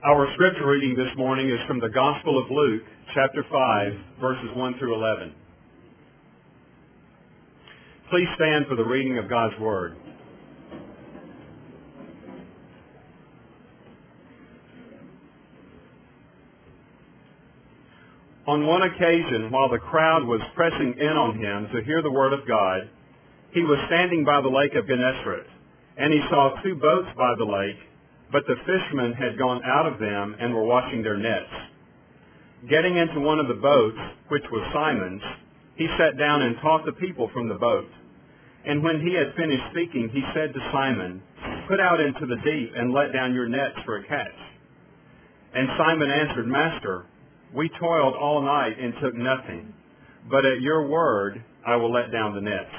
Our scripture reading this morning is from the Gospel of Luke, chapter 5, verses 1 through 11. Please stand for the reading of God's Word. On one occasion, while the crowd was pressing in on him to hear the Word of God, he was standing by the lake of Gennesaret, and he saw two boats by the lake, but the fishermen had gone out of them and were washing their nets. Getting into one of the boats, which was Simon's, he sat down and taught the people from the boat. And when he had finished speaking, he said to Simon, "Put out into the deep and let down your nets for a catch." And Simon answered, "Master, we toiled all night and took nothing, but at your word I will let down the nets."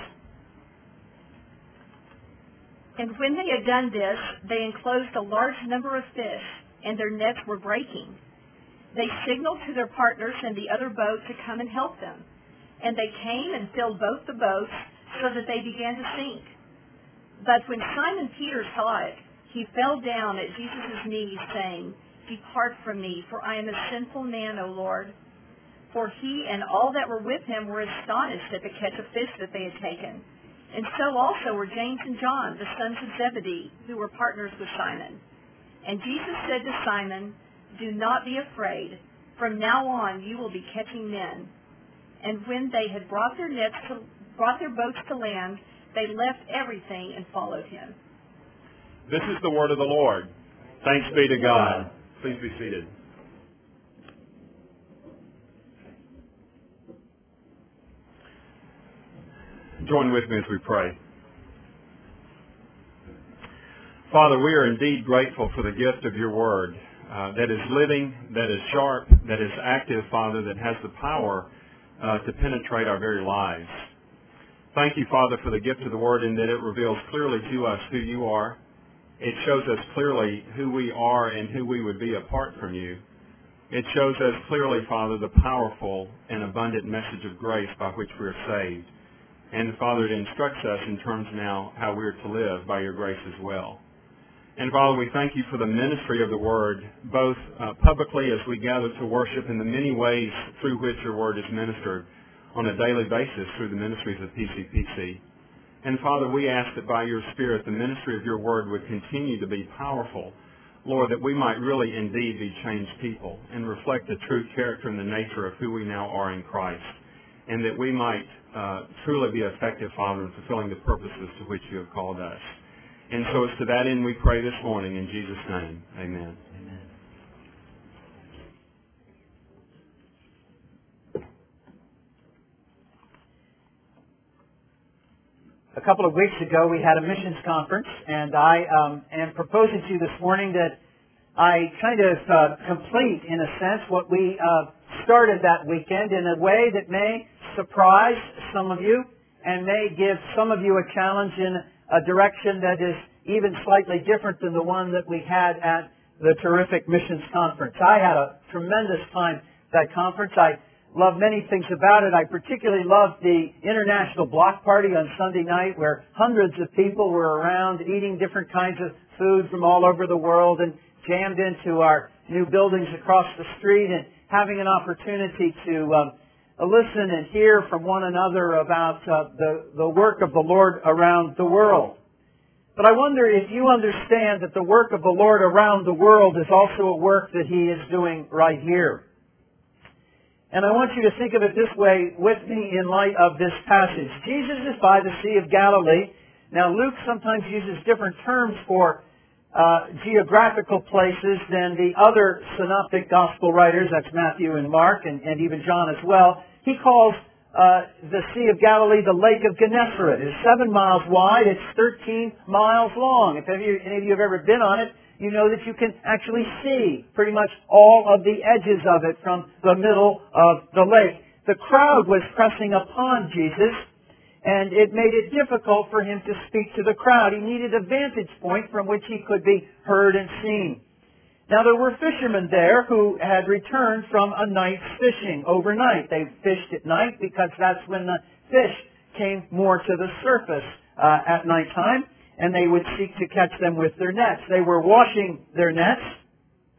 And when they had done this, they enclosed a large number of fish, and their nets were breaking. They signaled to their partners in the other boat to come and help them. And they came and filled both the boats so that they began to sink. But when Simon Peter saw it, he fell down at Jesus' knees, saying, "Depart from me, for I am a sinful man, O Lord." For he and all that were with him were astonished at the catch of fish that they had taken. And so also were James and John, the sons of Zebedee, who were partners with Simon. And Jesus said to Simon, "Do not be afraid. From now on you will be catching men." And when they had brought their boats to land, they left everything and followed him. This is the word of the Lord. Thanks be to God. Please be seated. Join with me as we pray. Father, we are indeed grateful for the gift of your word that is living, that is sharp, that is active, Father, that has the power to penetrate our very lives. Thank you, Father, for the gift of the word in that it reveals clearly to us who you are. It shows us clearly who we are and who we would be apart from you. It shows us clearly, Father, the powerful and abundant message of grace by which we are saved. And, Father, it instructs us in terms now how we are to live by your grace as well. And, Father, we thank you for the ministry of the Word, both publicly as we gather to worship in the many ways through which your Word is ministered on a daily basis through the ministries of PCPC. And, Father, we ask that by your Spirit the ministry of your Word would continue to be powerful, Lord, that we might really indeed be changed people and reflect the true character and the nature of who we now are in Christ, and that we might truly be effective, Father, in fulfilling the purposes to which you have called us. And so it's to that end we pray this morning in Jesus' name. Amen. Amen. A couple of weeks ago we had a missions conference, and I am proposing to you this morning that I kind of complete, in a sense, what we started that weekend in a way that may surprise some of you and may give some of you a challenge in a direction that is even slightly different than the one that we had at the terrific missions conference. I had a tremendous time at that conference. I love many things about it. I particularly loved the International Block Party on Sunday night, where hundreds of people were around eating different kinds of food from all over the world and jammed into our new buildings across the street and having an opportunity to listen and hear from one another about the work of the Lord around the world. But I wonder if you understand that the work of the Lord around the world is also a work that He is doing right here. And I want you to think of it this way with me in light of this passage. Jesus is by the Sea of Galilee. Now Luke sometimes uses different terms for geographical places than the other synoptic gospel writers, that's Matthew and Mark and even John as well. He calls the Sea of Galilee the Lake of Gennesaret. It's 7 miles wide, it's 13 miles long. If any of you have ever been on it, you know that you can actually see pretty much all of the edges of it from the middle of the lake. The crowd was pressing upon Jesus, and it made it difficult for him to speak to the crowd. He needed a vantage point from which he could be heard and seen. Now there were fishermen there who had returned from a night's fishing overnight. They fished at night because that's when the fish came more to the surface at nighttime, and they would seek to catch them with their nets. They were washing their nets,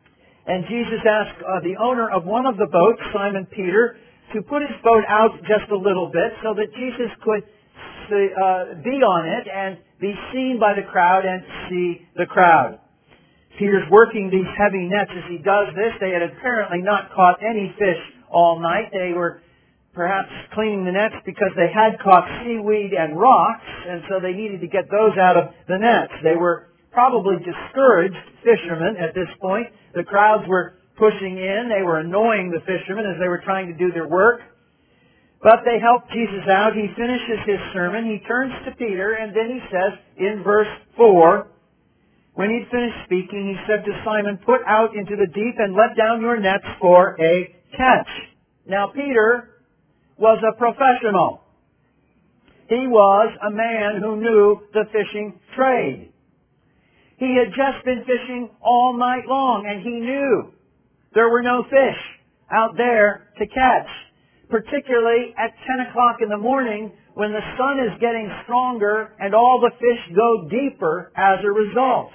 And Jesus asked the owner of one of the boats, Simon Peter, to put his boat out just a little bit so that Jesus could be on it and be seen by the crowd and see the crowd. Peter's working these heavy nets as he does this. They had apparently not caught any fish all night. They were perhaps cleaning the nets because they had caught seaweed and rocks, and so they needed to get those out of the nets. They were probably discouraged fishermen at this point. The crowds were pushing in. They were annoying the fishermen as they were trying to do their work. But they helped Jesus out. He finishes his sermon. He turns to Peter, and then he says in verse 4, when he'd finished speaking, he said to Simon, "Put out into the deep and let down your nets for a catch." Now Peter was a professional. He was a man who knew the fishing trade. He had just been fishing all night long, and he knew there were no fish out there to catch, particularly at 10 o'clock in the morning when the sun is getting stronger and all the fish go deeper as a result.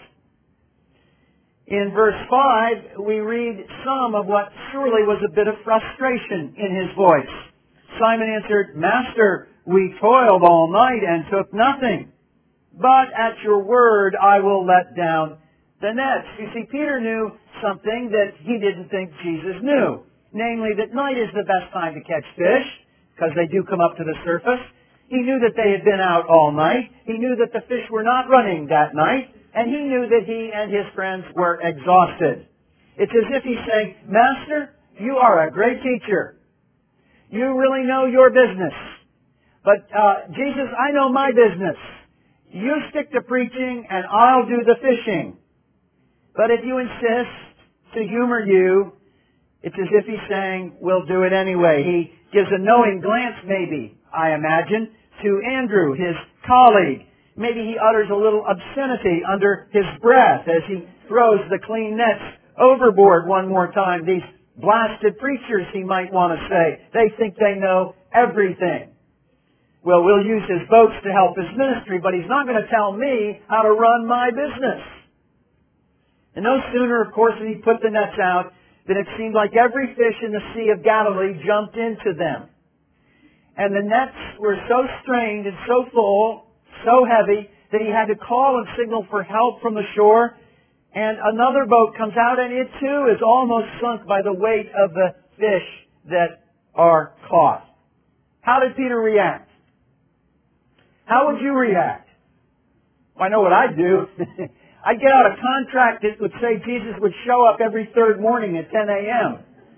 In verse 5, we read some of what surely was a bit of frustration in his voice. Simon answered, "Master, we toiled all night and took nothing. But at your word I will let down the nets." You see, Peter knew something that he didn't think Jesus knew. Namely, that night is the best time to catch fish, because they do come up to the surface. He knew that they had been out all night. He knew that the fish were not running that night. And he knew that he and his friends were exhausted. It's as if he's saying, "Master, you are a great teacher. You really know your business. But Jesus, I know my business. You stick to preaching and I'll do the fishing. But if you insist to humor you," it's as if he's saying, "We'll do it anyway." He gives a knowing glance, maybe, I imagine, to Andrew, his colleague. Maybe he utters a little obscenity under his breath as he throws the clean nets overboard one more time. These blasted preachers, he might want to say. They think they know everything. Well, we'll use his boats to help his ministry, but he's not going to tell me how to run my business. And no sooner, of course, than he put the nets out than it seemed like every fish in the Sea of Galilee jumped into them. And the nets were so strained and so full, so heavy, that he had to call and signal for help from the shore. And another boat comes out, and it too is almost sunk by the weight of the fish that are caught. How did Peter react? How would you react? Well, I know what I'd do. I'd get out a contract that would say Jesus would show up every third morning at 10 a.m.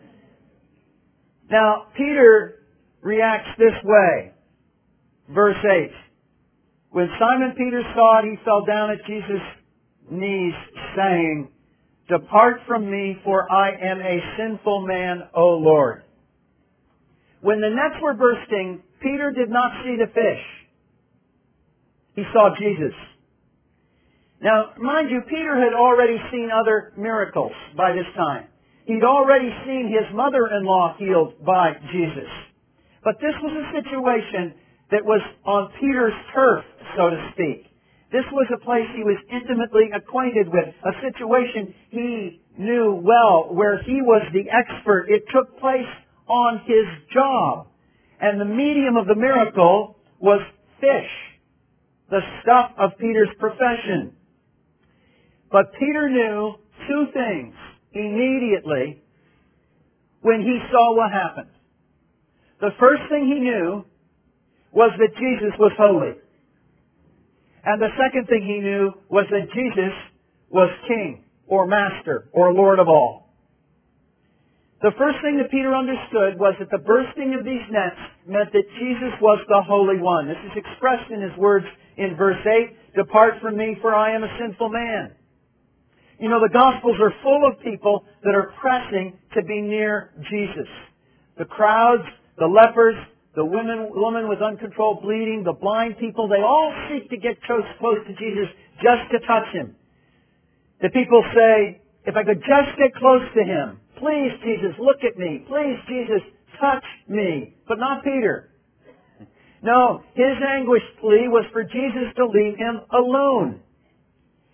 Now, Peter reacts this way. Verse 8. When Simon Peter saw it, he fell down at Jesus' knees, saying, "Depart from me, for I am a sinful man, O Lord." When the nets were bursting, Peter did not see the fish. He saw Jesus. Now, mind you, Peter had already seen other miracles by this time. He'd already seen his mother-in-law healed by Jesus. But this was a situation that was on Peter's turf, so to speak. This was a place he was intimately acquainted with, a situation he knew well, where he was the expert. It took place on his job. And the medium of the miracle was fish, the stuff of Peter's profession. But Peter knew two things immediately when he saw what happened. The first thing he knew was that Jesus was holy. And the second thing he knew was that Jesus was King, or Master, or Lord of all. The first thing that Peter understood was that the bursting of these nets meant that Jesus was the Holy One. This is expressed in his words in verse 8, "Depart from me, for I am a sinful man." You know, the Gospels are full of people that are pressing to be near Jesus. The crowds, the lepers, the woman with uncontrolled bleeding, the blind people, they all seek to get close to Jesus just to touch him. The people say, "If I could just get close to him, please, Jesus, look at me. Please, Jesus, touch me." But not Peter. No, his anguished plea was for Jesus to leave him alone.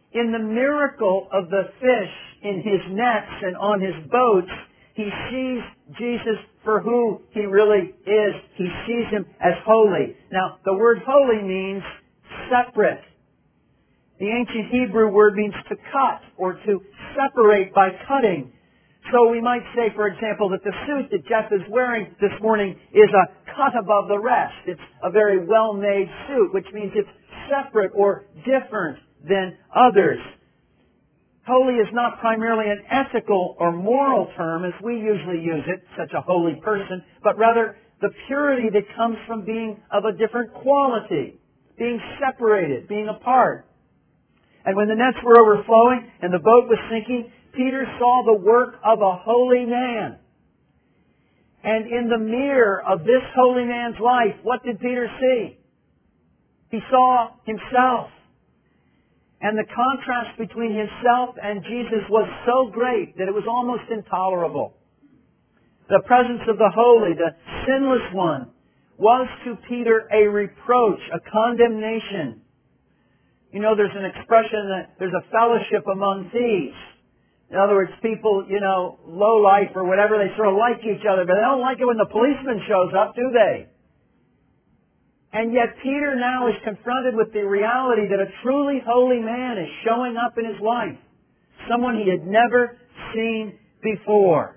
in the miracle of the fish in his nets and on his boats, he sees Jesus for who he really is. He sees him as holy. Now, the word holy means separate. The ancient Hebrew word means to cut or to separate by cutting. So we might say, for example, that the suit that Jeff is wearing this morning is a cut above the rest. It's a very well-made suit, which means it's separate or different than others. Holy is not primarily an ethical or moral term as we usually use it, such a holy person, but rather the purity that comes from being of a different quality, being separated, being apart. And when the nets were overflowing and the boat was sinking, Peter saw the work of a holy man. And in the mirror of this holy man's life, what did Peter see? He saw himself. And the contrast between himself and Jesus was so great that it was almost intolerable. The presence of the holy, the sinless one, was to Peter a reproach, a condemnation. You know, there's an expression that there's a fellowship among thieves. In other words, people, low life or whatever, they sort of like each other, but they don't like it when the policeman shows up, do they? And yet Peter now is confronted with the reality that a truly holy man is showing up in his life. Someone he had never seen before.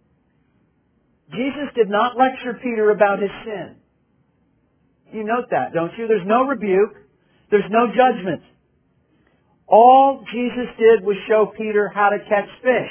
Jesus did not lecture Peter about his sin. You note that, don't you? There's no rebuke. There's no judgment. All Jesus did was show Peter how to catch fish.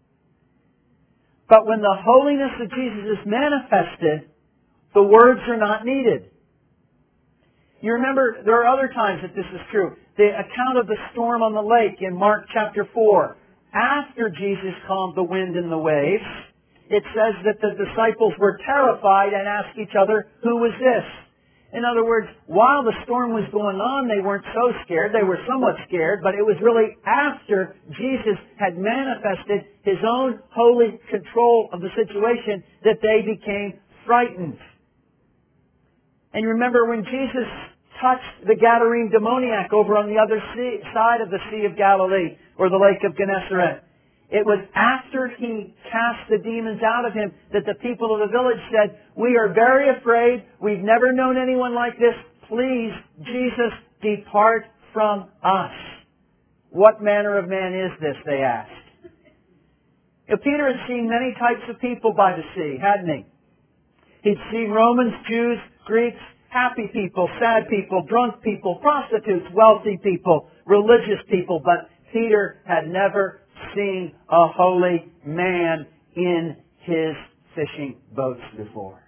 But when the holiness of Jesus is manifested, the words are not needed. You remember, there are other times that this is true. The account of the storm on the lake in Mark chapter 4. After Jesus calmed the wind and the waves, it says that the disciples were terrified and asked each other, "Who was this?" In other words, while the storm was going on, they weren't so scared. They were somewhat scared, but it was really after Jesus had manifested His own holy control of the situation that they became frightened. And you remember when Jesus touched the Gadarene demoniac over on the other side of the Sea of Galilee, or the Lake of Gennesaret. It was after He cast the demons out of him that the people of the village said, "We are very afraid. We've never known anyone like this. Please, Jesus, depart from us." "What manner of man is this?" they asked. Now, Peter had seen many types of people by the sea, hadn't he? He'd seen Romans, Jews, Greeks, happy people, sad people, drunk people, prostitutes, wealthy people, religious people, but Peter had never seen a holy man in his fishing boats before.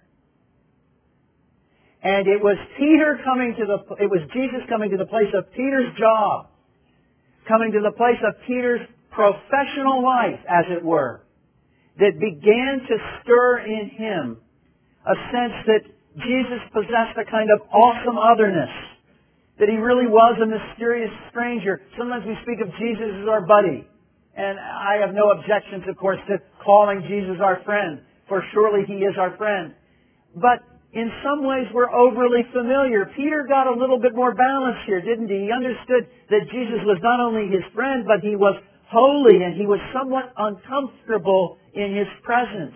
And it was Jesus coming to the place of Peter's job, coming to the place of Peter's professional life, as it were, that began to stir in him a sense that Jesus possessed a kind of awesome otherness, that He really was a mysterious stranger. Sometimes we speak of Jesus as our buddy. And I have no objections, of course, to calling Jesus our friend, for surely He is our friend. But in some ways we're overly familiar. Peter got a little bit more balance here, didn't he? He understood that Jesus was not only his friend, but He was holy, and he was somewhat uncomfortable in His presence.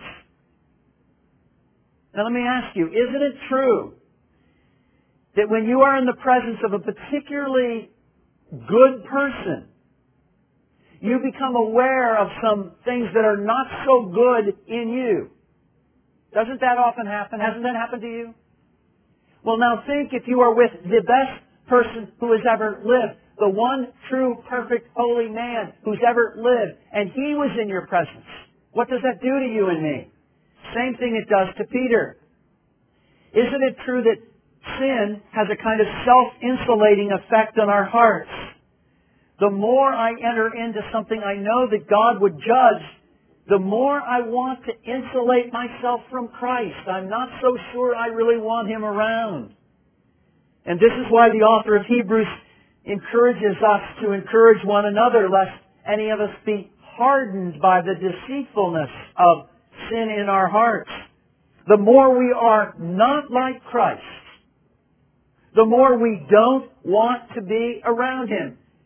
Now let me ask you, isn't it true that when you are in the presence of a particularly good person, you become aware of some things that are not so good in you? Doesn't that often happen? Hasn't that happened to you? Well, now think if you are with the best person who has ever lived, the one true, perfect, holy man who's ever lived, and he was in your presence. What does that do to you and me? Same thing it does to Peter. Isn't it true that sin has a kind of self-insulating effect on our hearts? The more I enter into something I know that God would judge, the more I want to insulate myself from Christ. I'm not so sure I really want Him around. And this is why the author of Hebrews encourages us to encourage one another, lest any of us be hardened by the deceitfulness of sin in our hearts. The more we are not like Christ, the more we don't want to be around Him.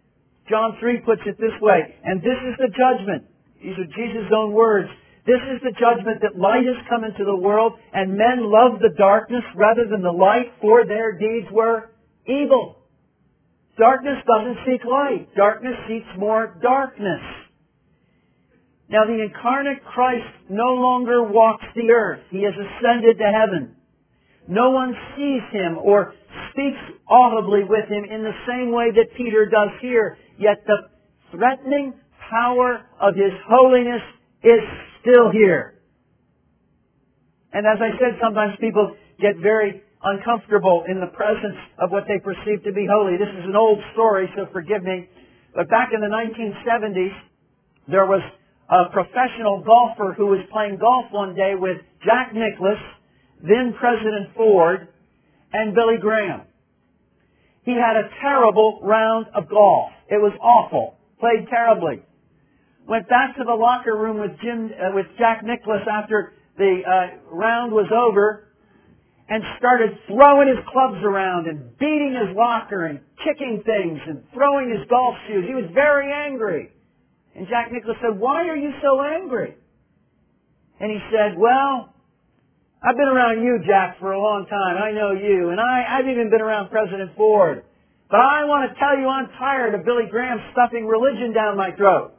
John 3 puts it this way, and this is the judgment. These are Jesus' own words. This is the judgment that light has come into the world, and men love the darkness rather than the light, for their deeds were evil. Darkness doesn't seek light. Darkness seeks more darkness. Now the incarnate Christ no longer walks the earth. He has ascended to heaven. No one sees Him or speaks audibly with Him in the same way that Peter does here. Yet the threatening power of His holiness is still here. And as I said, sometimes people get very uncomfortable in the presence of what they perceive to be holy. This is an old story, so forgive me. But back in the 1970s, there was a professional golfer who was playing golf one day with Jack Nicklaus, then President Ford, and Billy Graham. He had a terrible round of golf. It was awful. Played terribly. Went back to the locker room with Jack Nicklaus after the round was over and started throwing his clubs around and beating his locker and kicking things and throwing his golf shoes. He was very angry. And Jack Nicklaus said, "Why are you so angry?" And he said, "Well, I've been around you, Jack, for a long time. I know you. And I've even been around President Ford. But I want to tell you I'm tired of Billy Graham stuffing religion down my throat."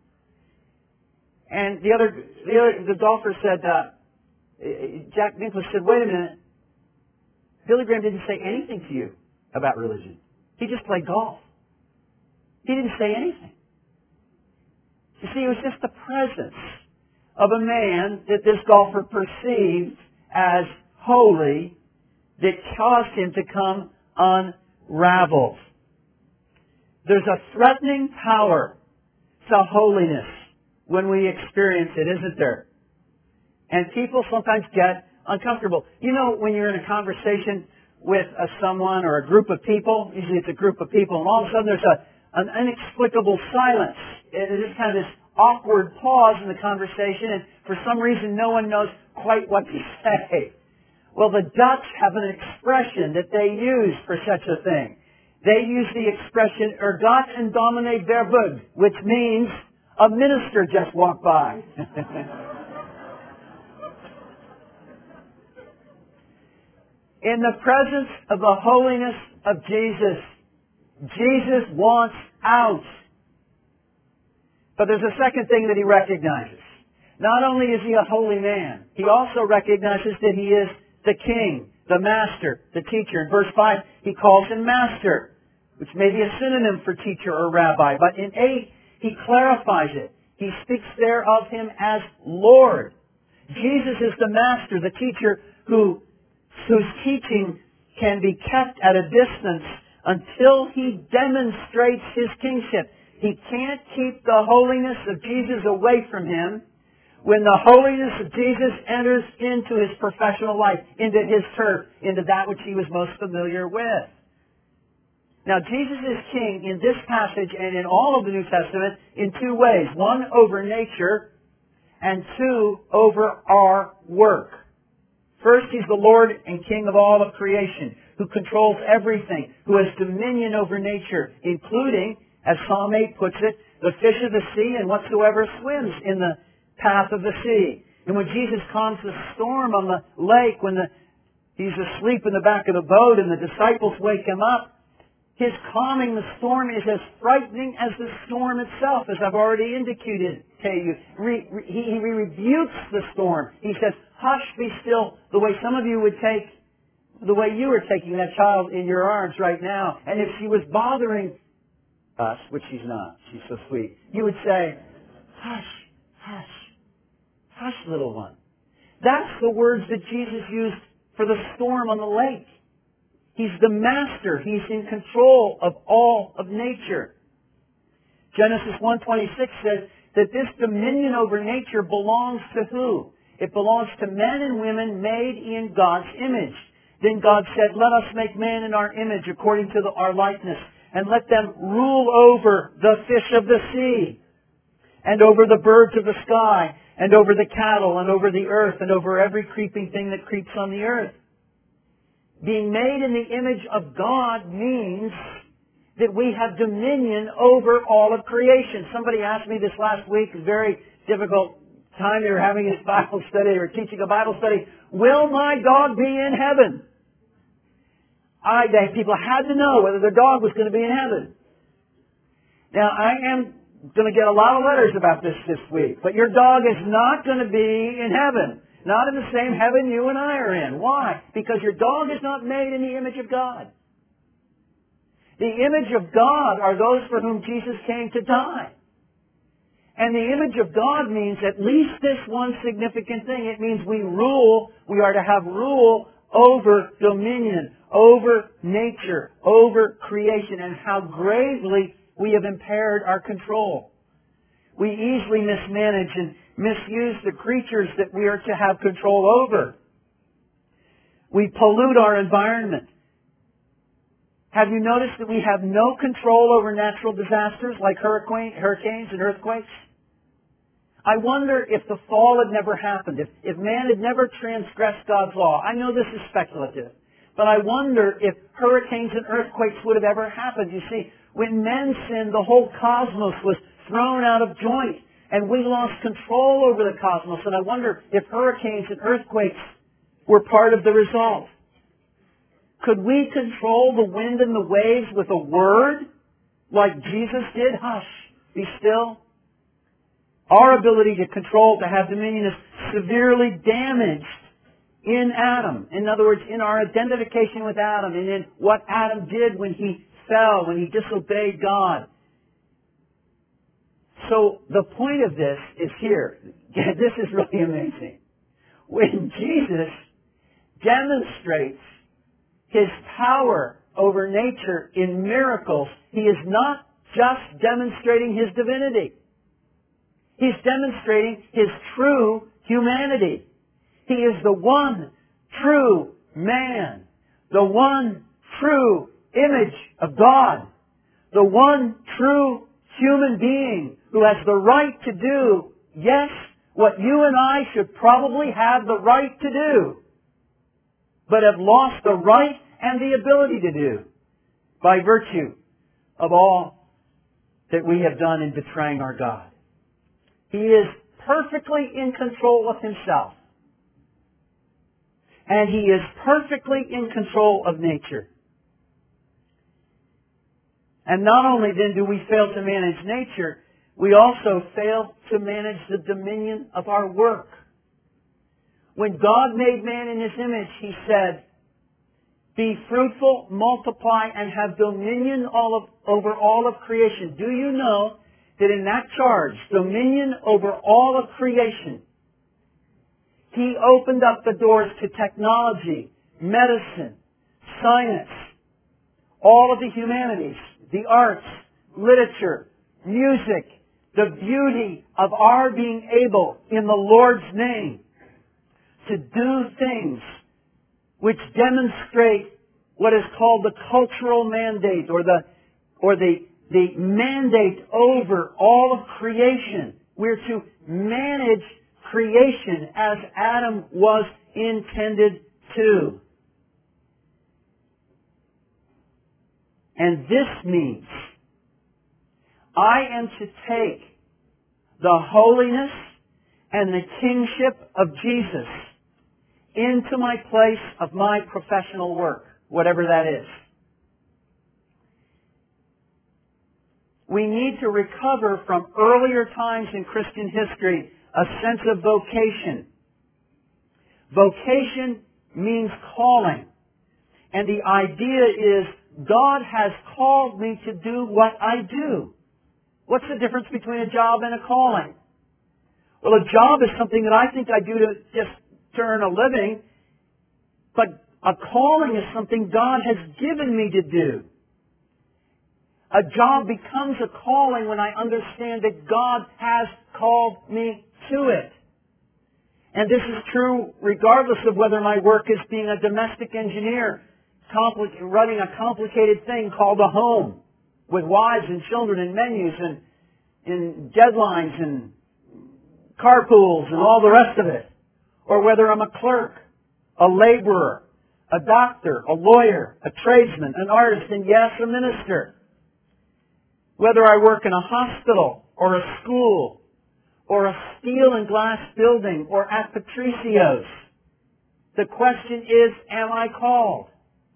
And the golfer said, Jack Nicklaus said, "Wait a minute. Billy Graham didn't say anything to you about religion. He just played golf. He didn't say anything." You see, it was just the presence of a man that this golfer perceived as holy that caused him to come unraveled. There's a threatening power to holiness when we experience it, isn't there? And people sometimes get uncomfortable. You know, when you're in a conversation with someone or a group of people, usually it's a group of people, and all of a sudden there's an inexplicable silence. It is kind of this awkward pause in the conversation, and for some reason no one knows quite what to say. Well, the Dutch have an expression that they use for such a thing. They use the expression, "gaat en dominee verbeug," which means a minister just walked by. In the presence of the holiness of Jesus, Jesus wants out. But there's a second thing that He recognizes. Not only is He a holy man, He also recognizes that He is the King, the Master, the Teacher. In verse 5, He calls Him Master, which may be a synonym for teacher or rabbi. But in 8, He clarifies it. He speaks there of Him as Lord. Jesus is the Master, the Teacher, whose teaching can be kept at a distance until He demonstrates His kingship. He can't keep the holiness of Jesus away from Him when the holiness of Jesus enters into His professional life, into His turf, into that which He was most familiar with. Now, Jesus is King in this passage and in all of the New Testament in two ways. One, over nature, and two, over our work. First, He's the Lord and King of all of creation, who controls everything, who has dominion over nature, including, as Psalm 8 puts it, the fish of the sea and whatsoever swims in the path of the sea. And when Jesus calms the storm on the lake, when He's asleep in the back of the boat and the disciples wake Him up, His calming the storm is as frightening as the storm itself, as I've already indicated to you. He rebukes the storm. He says, "Hush, be still," the way some of you would take, the way you are taking that child in your arms right now. And if she was bothering us, which she's not, she's so sweet, you would say, "Hush, hush, hush, little one." That's the words that Jesus used for the storm on the lake. He's the Master. He's in control of all of nature. Genesis 1:26 says that this dominion over nature belongs to who? It belongs to men and women made in God's image. Then God said, "Let us make man in our image according to our likeness, and let them rule over the fish of the sea, and over the birds of the sky, and over the cattle, and over the earth, and over every creeping thing that creeps on the earth." Being made in the image of God means that we have dominion over all of creation. Somebody asked me this last week, a very difficult time they were having a Bible study, they were teaching a Bible study, will my dog be in heaven? People had to know whether their dog was going to be in heaven. Now, I am going to get a lot of letters about this week, but your dog is not going to be in heaven. Not in the same heaven you and I are in. Why? Because your dog is not made in the image of God. The image of God are those for whom Jesus came to die. And the image of God means at least this one significant thing. It means we rule, we are to have rule over dominion, over nature, over creation, and how gravely we have impaired our control. We easily mismanage and misuse the creatures that we are to have control over. We pollute our environment. Have you noticed that we have no control over natural disasters like hurricanes and earthquakes? I wonder if the fall had never happened, if man had never transgressed God's law. I know this is speculative, but I wonder if hurricanes and earthquakes would have ever happened. You see, when men sinned, the whole cosmos was thrown out of joint, and we lost control over the cosmos. And I wonder if hurricanes and earthquakes were part of the result. Could we control the wind and the waves with a word, like Jesus did? Hush, be still. Our ability to control, to have dominion, is severely damaged in Adam. In other words, in our identification with Adam and in what Adam did when he fell, when he disobeyed God. So the point of this is here. This is really amazing. When Jesus demonstrates His power over nature in miracles, He is not just demonstrating His divinity. He's demonstrating His true humanity. He is the one true man, the one true image of God, the one true human being who has the right to do, yes, what you and I should probably have the right to do, but have lost the right and the ability to do by virtue of all that we have done in betraying our God. He is perfectly in control of Himself. And He is perfectly in control of nature. And not only then do we fail to manage nature, we also fail to manage the dominion of our work. When God made man in His image, He said, "Be fruitful, multiply, and have dominion over all of creation." Do you know that in that charge, dominion over all of creation, He opened up the doors to technology, medicine, science, all of the humanities, the arts, literature, music, the beauty of our being able, in the Lord's name, to do things which demonstrate what is called the cultural mandate, or the mandate over all of creation. We're to manage creation as Adam was intended to. And this means I am to take the holiness and the kingship of Jesus into my place of my professional work, whatever that is. We need to recover from earlier times in Christian history a sense of vocation. Vocation means calling. And the idea is, God has called me to do what I do. What's the difference between a job and a calling? Well, a job is something that I think I do to just earn a living, but a calling is something God has given me to do. A job becomes a calling when I understand that God has called me to it. And this is true regardless of whether my work is being a domestic engineer, running a complicated thing called a home, with wives and children and menus and deadlines and carpools and all the rest of it. Or whether I'm a clerk, a laborer, a doctor, a lawyer, a tradesman, an artist, and yes, a minister. Whether I work in a hospital or a school or a steel and glass building or at Patricio's, the question is, am I called?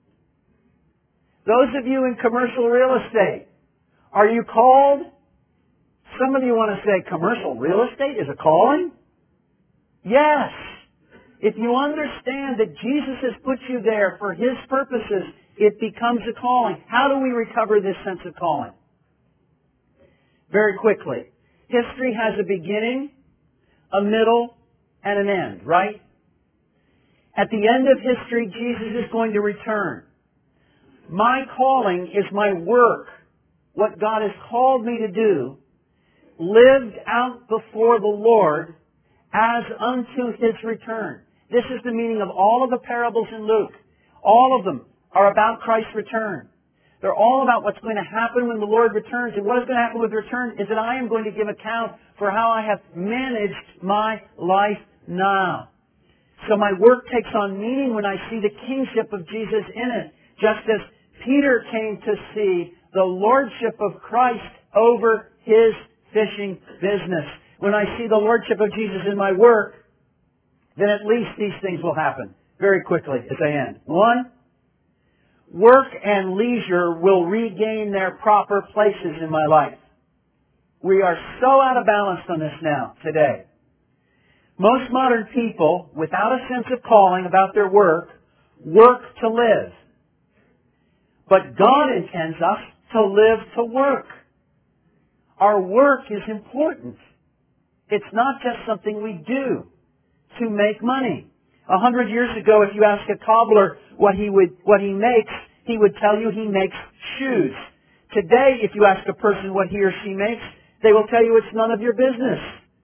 Those of you in commercial real estate, are you called? Some of you want to say commercial real estate is a calling? Yes. If you understand that Jesus has put you there for His purposes, it becomes a calling. How do we recover this sense of calling? Very quickly. History has a beginning, a middle, and an end, right? At the end of history, Jesus is going to return. My calling is my work, what God has called me to do, lived out before the Lord as unto His return. This is the meaning of all of the parables in Luke. All of them are about Christ's return. They're all about what's going to happen when the Lord returns. And what is going to happen with return is that I am going to give account for how I have managed my life now. So my work takes on meaning when I see the kingship of Jesus in it. Just as Peter came to see the lordship of Christ over his fishing business. When I see the lordship of Jesus in my work, then at least these things will happen very quickly as I end. One, work and leisure will regain their proper places in my life. We are so out of balance on this now, today. Most modern people, without a sense of calling about their work to live. But God intends us to live to work. Our work is important. It's not just something we do to make money. 100 years ago, if you ask a cobbler what he makes, he would tell you he makes shoes. Today, if you ask a person what he or she makes, they will tell you it's none of your business.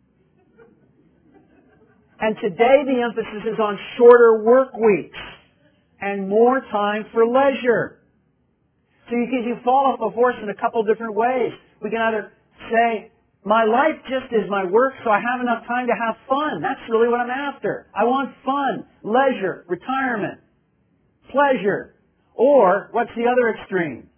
And today the emphasis is on shorter work weeks and more time for leisure. So you can fall off a horse in a couple different ways. We can either say, my life just is my work, so I have enough time to have fun. That's really what I'm after. I want fun, leisure, retirement, pleasure. Or, what's the other extreme?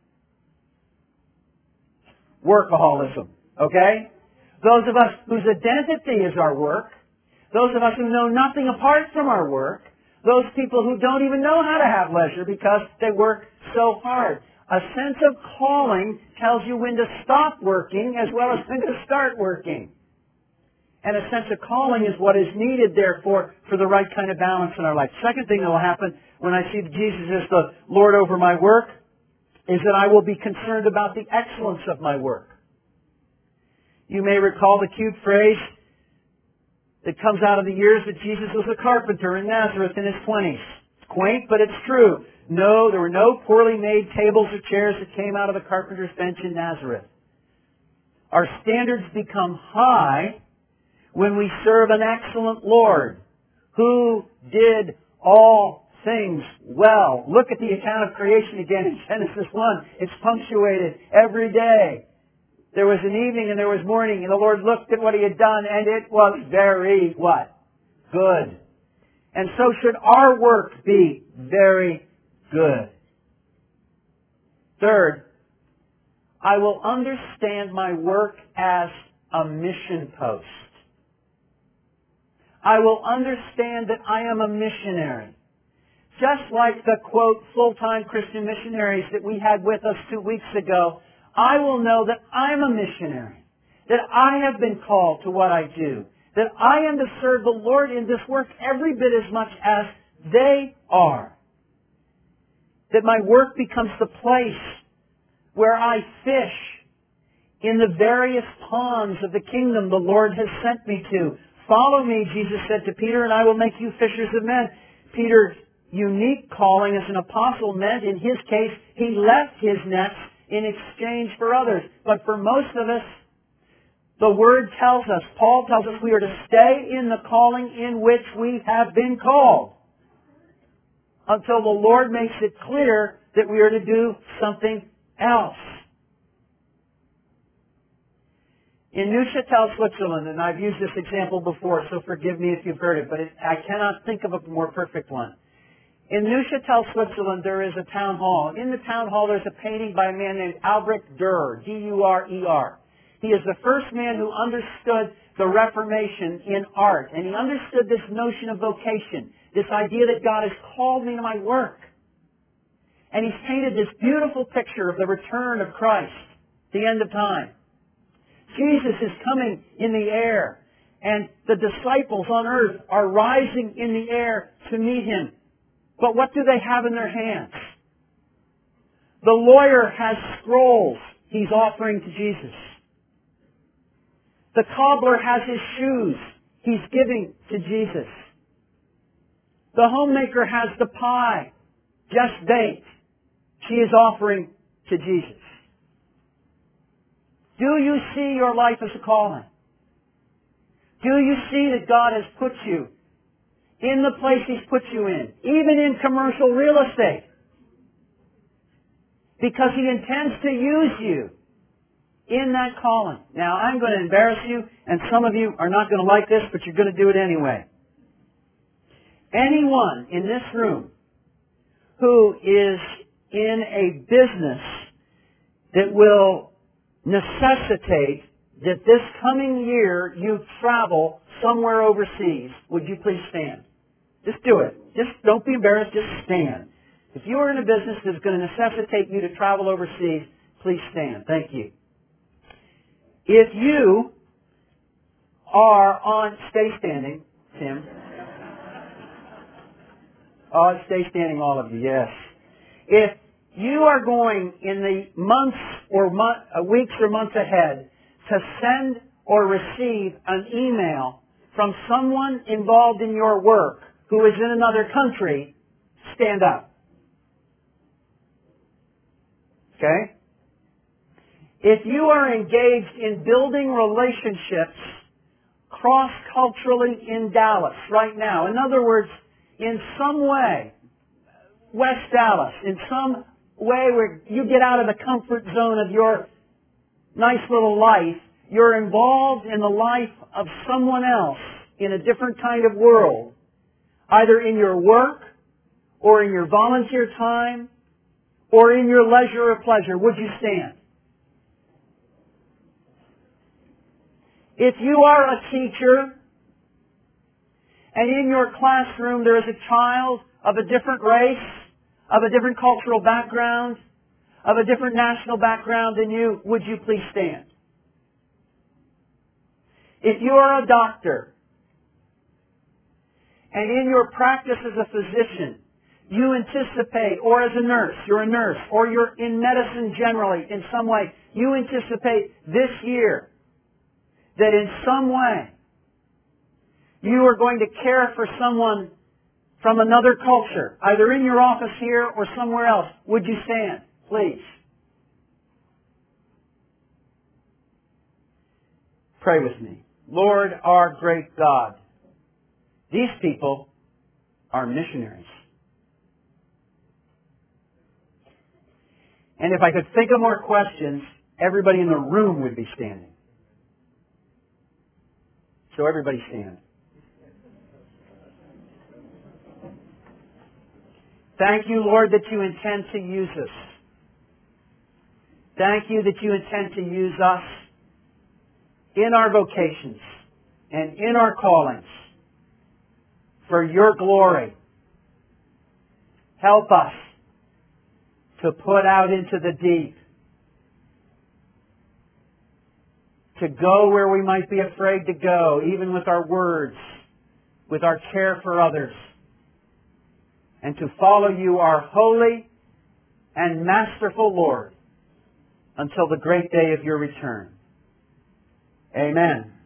Workaholism. Okay? Those of us whose identity is our work, those of us who know nothing apart from our work, those people who don't even know how to have leisure because they work so hard. A sense of calling tells you when to stop working as well as when to start working. And a sense of calling is what is needed, therefore, for the right kind of balance in our life. Second thing that will happen when I see Jesus as the Lord over my work is that I will be concerned about the excellence of my work. You may recall the cute phrase that comes out of the years that Jesus was a carpenter in Nazareth in his 20s. It's quaint, but it's true. No, there were no poorly made tables or chairs that came out of the carpenter's bench in Nazareth. Our standards become high when we serve an excellent Lord who did all things well. Look at the account of creation again in Genesis 1. It's punctuated every day. There was an evening and there was morning, and the Lord looked at what He had done, and it was very, what? Good. And so should our work be very good. Third, I will understand my work as a mission post. I will understand that I am a missionary. Just like the, quote, full-time Christian missionaries that we had with us 2 weeks ago, I will know that I'm a missionary, that I have been called to what I do, that I am to serve the Lord in this work every bit as much as they are. That my work becomes the place where I fish in the various ponds of the kingdom the Lord has sent me to. Follow me, Jesus said to Peter, and I will make you fishers of men. Peter's unique calling as an apostle meant, in his case, he left his nets in exchange for others. But for most of us, the Word tells us, Paul tells us, we are to stay in the calling in which we have been called until the Lord makes it clear that we are to do something else. In Neuchâtel, Switzerland, and I've used this example before, so forgive me if you've heard it, but I cannot think of a more perfect one. In Neuchâtel, Switzerland, there is a town hall. In the town hall, there's a painting by a man named Albrecht Dürer, D-U-R-E-R. He is the first man who understood the Reformation in art, and he understood this notion of vocation, this idea that God has called me to my work. And he's painted this beautiful picture of the return of Christ, the end of time. Jesus is coming in the air, and the disciples on earth are rising in the air to meet Him. But what do they have in their hands? The lawyer has scrolls he's offering to Jesus. The cobbler has his shoes he's giving to Jesus. The homemaker has the pie, just baked, she is offering to Jesus. Do you see your life as a calling? Do you see that God has put you in the place He's put you in, even in commercial real estate? Because He intends to use you in that calling. Now, I'm going to embarrass you, and some of you are not going to like this, but you're going to do it anyway. Anyone in this room who is in a business that will necessitate that this coming year you travel somewhere overseas, would you please stand? Just do it. Just don't be embarrassed, just stand. If you are in a business that's going to necessitate you to travel overseas, please stand. Thank you. If you are on, stay standing, Tim. Oh, stay standing, all of you, yes. If you are going in the months or weeks or months ahead to send or receive an email from someone involved in your work who is in another country, stand up. Okay? If you are engaged in building relationships cross-culturally in Dallas right now, in other words, in some way, West Dallas, in some way where you get out of the comfort zone of your nice little life, you're involved in the life of someone else in a different kind of world, either in your work or in your volunteer time or in your leisure or pleasure, would you stand? If you are a teacher and in your classroom there is a child of a different race, of a different cultural background, of a different national background than you, would you please stand? If you are a doctor and in your practice as a physician, you anticipate, or as a nurse, you're a nurse, or you're in medicine generally in some way, you anticipate this year that in some way you are going to care for someone from another culture, either in your office here or somewhere else, would you stand, please? Pray with me. Lord, our great God, these people are missionaries. And if I could think of more questions, everybody in the room would be standing. So everybody stand. Thank you, Lord, that you intend to use us. Thank you that you intend to use us in our vocations and in our callings for your glory. Help us to put out into the deep, to go where we might be afraid to go, even with our words, with our care for others, and to follow you, our holy and masterful Lord, until the great day of your return. Amen.